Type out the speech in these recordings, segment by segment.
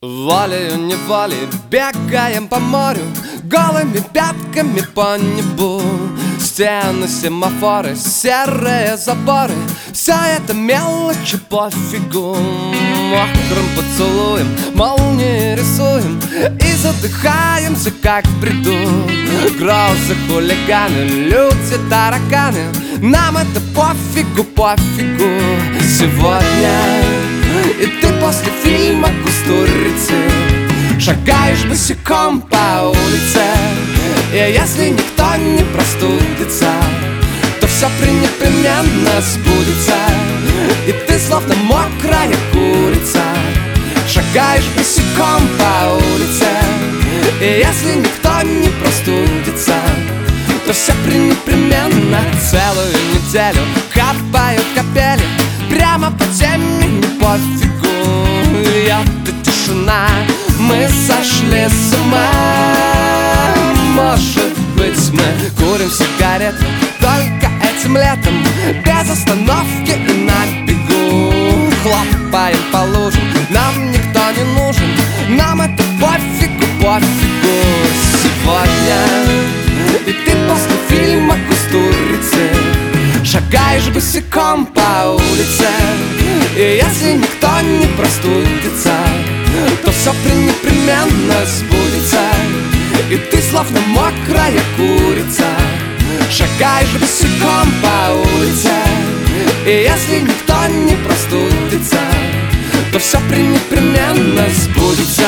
Волею-неволей бегаем по морю, голыми пятками по небу. Стены, семафоры, серые заборы, все это мелочи пофигу. Мокрым поцелуем молнии рисуем и задыхаемся, как в бреду. Грозы, хулиганы, люди, тараканы, нам это пофигу, пофигу. Сегодня и ты после фильма «Кустурицы» шагаешь босиком по улице. И если никто не простудится, то все непременно сбудется. И ты словно мокрая курица шагаешь босиком по улице. И если никто не простудится, то все непременно. Целую неделю капают капели прямо по теме, не пофигу. Это тишина, мы сошли с ума. Может быть, мы курим сигареты только этим летом, без остановки и на бегу. Хлопаем по лужам, нам никто не нужен, нам это пофигу, пофигу. Сегодня и ты после фильма «Кустурицы» шагаешь босиком по улице. И если никто не простудится, то все непременно сбудется. И ты словно мокрая курица шагаешь босиком по улице. И если никто не простудится, то все непременно сбудется.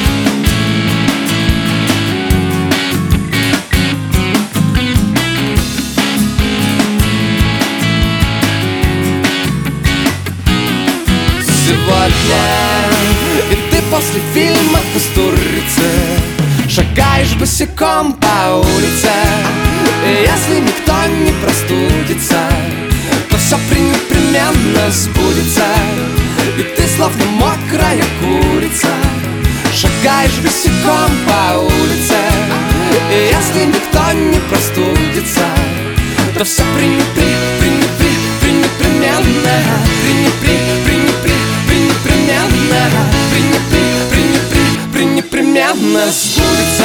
Сегодня и ты после фильма «Кустурицы» шагаешь босиком по улице. И если никто не простудится, то все непременно сбудется. И ты словно мокрая курица шагаешь босиком по улице. И если никто не простудится, то все непременно непременно сбудется.